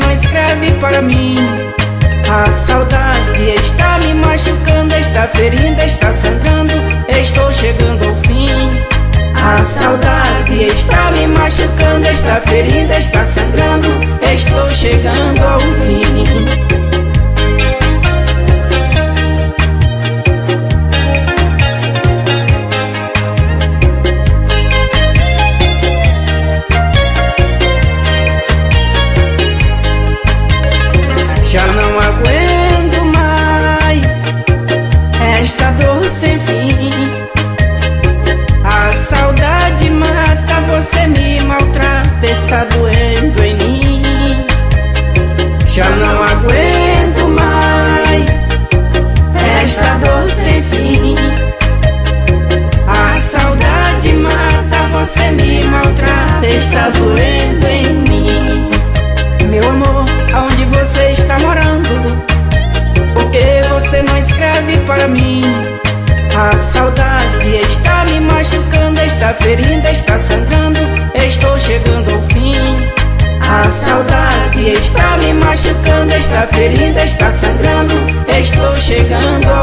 não escreve para mim? A saudade está me machucando, está ferindo, está sangrando, estou chegando ao fim. A saudade está me machucando, está ferindo, está sangrando, estou chegando ao fim. Já não aguento mais esta dor sem fim. A saudade mata, você me maltrata, está doendo em mim. Já não aguento mais esta dor sem fim. A saudade mata, você me maltrata, está doendo em mim. Meu amor, aonde você está morando? Por que você não escreve para mim? A saudade está me machucando, está ferindo, está sangrando, estou chegando ao fim. A saudade está me machucando, está ferindo, está sangrando, estou chegando ao